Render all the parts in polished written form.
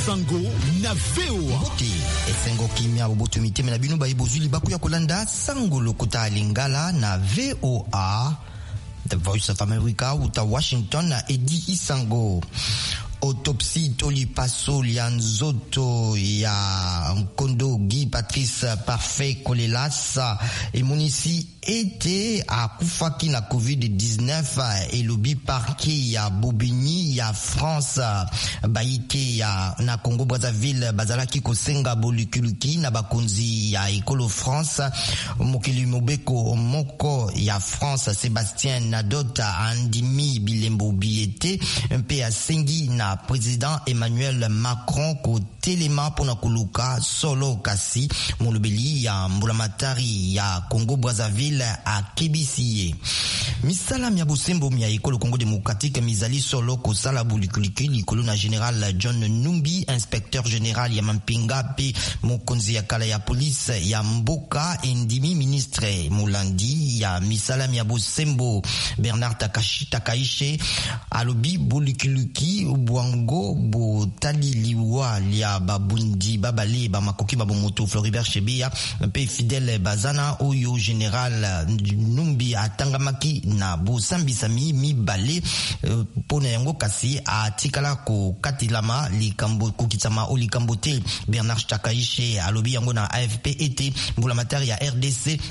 Isango na VOA. Bote esengo kimia boboto miteme na bino ba ibozuli baku ya kolanda sango lokota lingala na VOA. The Voice of America uta Washington na Edi Isango. Autopsie Toli Paso Lianzoto ya Nkondo Guy Patrice Parfait Kolelas et Monisi était à Koufaki na COVID-19 et lobby parquet ya Bobigny ya France Baïke ya na Congo Brazzaville Bazalaki Kosenga Bolukuluki na bakonzi ya Ekolo France Mokili Mobeko Moko ya France Sébastien Nadota Andimi Bilembo Biete un peu à Sengi na président Emmanuel Macron ko telema pona kuluka solo kasi molobeli ya mbulamatari ya Congo Brazzaville a Kebisiye misala mia bosembo mia Ekolo Congo démocratique mizali solo ko sala bulikuliki likolo na général John Numbi inspecteur général ya Mampinga pe mokonzi ya kala ya police ya Mboka endimi ministre Mulandi ya misala mia bosembo Bernard Takaishe alobi bulikuliki Bwango bo tali liwa lia babundi babale ba makoki babomoto Floribert Chebeya pe fidèle bazana oyo général Numbi atangamaki na bo sambisami mi bale pona yango kasi atikala ko katilama likambo kukitama o likambo te Bernard Takaishe alobi yango na AFP ete mbulamatari ya RDC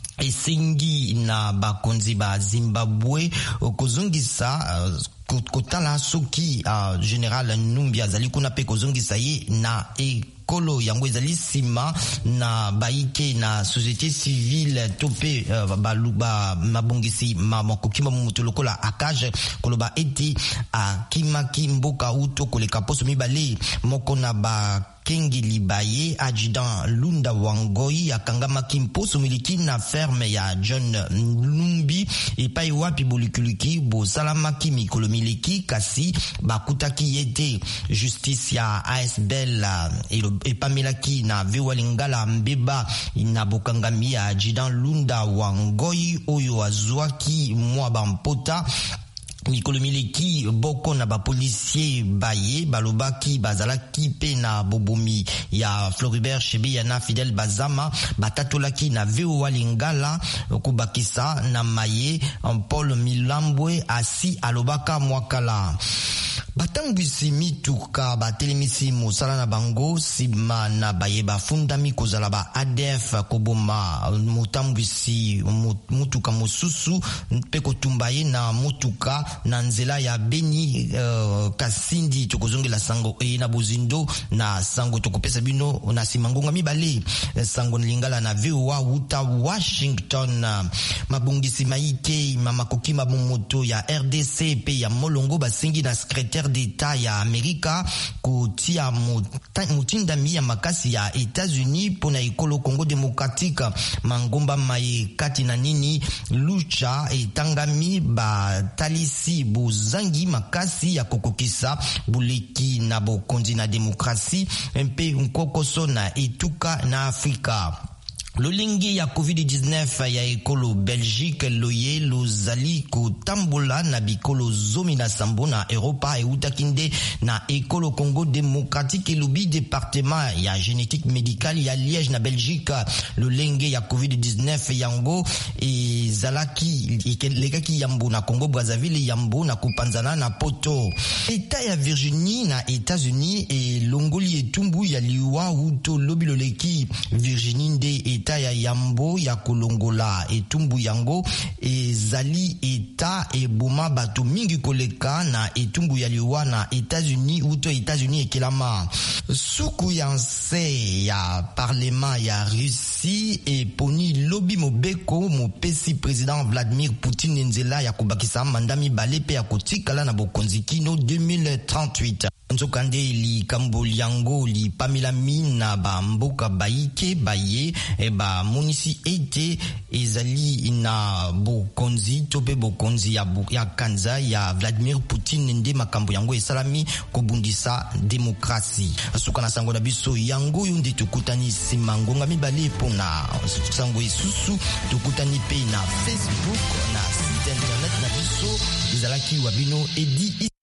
esengi na bakonzi ba Zimbabwe kozongisa kotala soki général Numbi azali kuna pe kozongisa ye na Ekolo yango ezali sima na baike na société civile tope baluba mabongisi mamakokima mutu lokola akage koloba eti akimaki mboka uto koleka poso mibale moko na ba Kengi Libaye adjudant Lunda Wangoi akangamaki mposo miliki na ferme ya John Numbi epai wapi bulikuluki bo salamaki mikolo miliki kasi bakutaki yete justice ya ASBL epamelaki na VOA Lingala mbeba na bokangami ya adjudant Lunda Wangoi oyo azwaki mwa bampota Mikolo mileki boko na ba policier baye balobaki bazalaki pe na bobomi ya Floribert Chebeya na Fidel Bazama batatolaki na VOA Lingala kubakisa na maye Paul Milambwe asi alobaka mwakala batangwisi mituka batelemisi mosala na bango sima na baye bafundami kozala ba ADF koboma motambwisi mutuka mosusu pe kotumbaye na mutuka na nzela ya Beni Kasindi tokozongela sango na bozindo na sango tokopesa bino na simangonga mibale sango Lingala na VOA uta Washington mabongisi maike mamakoki mabomoto ya RDC pe ya molongo basengi na secrétaire d'État ya Amerika kutia mutindami ya makasi ya États-Unis pona Ekolo Congo démocratique mangomba maye kati na nini lucha etangami batalisi bozangi makasi ya kokokisa buleki na bokonzi na demokrasi mpe nkokoso na etuka na Afrika. Lolingi ya COVID-19 ya Ekolo Belgique loye lozali kotambola na bikolo zomi na sambo na Europa eutakinde na Ekolo Congo démocratique elobi département ya génétique médicale ya Liège na Belgique. Lolingi ya COVID-19 yango ezalaki lekaki yambo na Congo Brazzaville yambo na kupanzana na poto. Eta ya Virginie na États-Unis e longoli etumbu ya liwa uto lobi loleki Virginie nde eta ya yambo ya kolongola etumbu yango ezali eta eboma bato mingi koleka na etumbu ya liwa na États-Unis uto États-Unis ekelama suku ya nse ya parlement ya Russie e poni lobi mobeko mopesi président Vladimir Poutine nzela ya kubakisa mandami bale pe ya kotikala na bokonzi kino 2038 nzokande li kamboli yango li pamela mina ba mboka baike baye ba monisi ete ezali na bokonzi tope bokonzi ya kanza ya Vladimir Poutine nde makambo yango esalami kobundisa demokrasi asuka na sango na biso yango yonde tukutani simangonga mibale pona sango isusu tukutani pe na Facebook na site internet na biso izalaki wabino Edi